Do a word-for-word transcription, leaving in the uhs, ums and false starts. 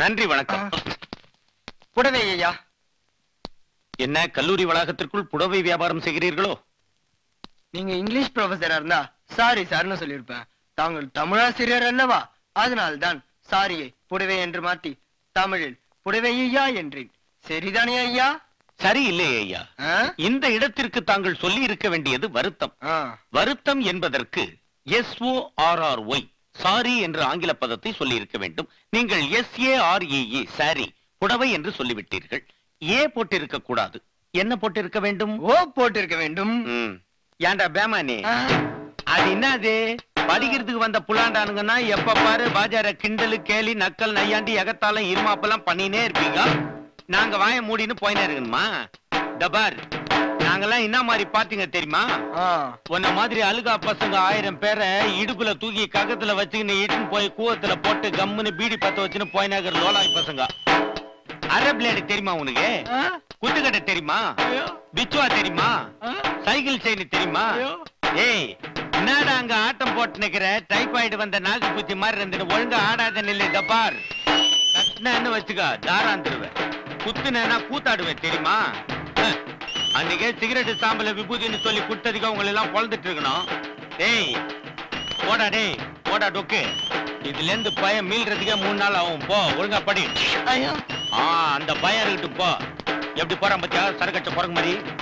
நன்றி வணக்கம். புடவை ஐயா. என்ன கல்லூரி வளாகத்திற்குள் புடவை வியாபாரம் செய்கிறீர்களோ? நீங்க இங்கிலீஷ் ப்ரொஃபஸரா இருந்தா சாரி சார்னு சொல்லியிருப்பேன். தாங்கள் தமிழாசிரியர் அல்லவா, அதனால்தான் சாரியை புடவை என்று மாத்தி தமிழில் புடவை ஐயா என்றேன். சரிதானே ஐயா? சரி இல்லை ஐயா. இந்த இடத்திற்கு தாங்கள் சொல்லி இருக்க வேண்டியது வருத்தம். வருத்தம் என்பதற்கு S O R R Y sorry என்று ஆங்கில பதத்தை சொல்லி இருக்க வேண்டும். நீங்கள் S A R E sari புடவை என்று சொல்லிவிட்டீர்கள். ஏ போட்டிருக்க கூடாது. என்ன போட்டிருக்க வேண்டும்? ஓ போட்டிருக்க வேண்டும். ஏண்டா பேமானே, அது என்னது? படிக்கிறதுக்கு வந்த புலாண்டானுங்கன்னா எப்ப பாரு பாஜார கிண்டலு கேலி நக்கல் நையாண்டி எகத்தாலும் இருமாப்பெல்லாம் பண்ணினே இருப்பீங்க. நாங்க வாய மூடின்னு போயினே இருக்கணுமா? டபார், நாங்கெல்லாம் என்ன மாதிரி பாத்தீங்க தெரியுமா? உன்ன மாதிரி அழுகா பசங்க ஆயிரம் பேரை இடுப்புல தூக்கி ககத்துல வச்சுக்கின்னு இட்டுன்னு போய் கூவத்துல போட்டு கம்முன்னு பீடி பத்த வச்சுன்னு போயினாக்கிற லோலாய் பசங்க. அரை பிளேடு தெரியுமா உனக்கு? குத்துக்கட்டை தெரியுமா? பிச்சுவா தெரியுமா? சைக்கிள் செயின் தெரியுமா? ஏய், என்னடா அங்க ஆட்டம் போட்டு நிக்கிற? டைபாய்டு வந்த நாக்கு குச்சி மாதிரி இருந்து ஒழுங்கா ஆடாத நிலை. டபார், கட்டினு வச்சுக்கா தாராந்துருவேன். குத்துனா கூத்தாடுவேன் தெரியுமா? அன்னைக்கே சிகரெட்டு சாம்பல விபூதின்னு சொல்லி குட்டதுக்கு உங்களை எல்லாம் பொழந்துட்டு இருக்கணும். டேய் போடா, டேய் போடா டொக்கு. இதுல இருந்து பயம் மீள்றதுக்கே மூணு நாள் ஆகும். போ ஒழுங்கா படி. அந்த பயம் இருக்கட்டும். போ. எப்படி போறான் பத்தியா சரக்கட்ட போறங்க மாதிரி.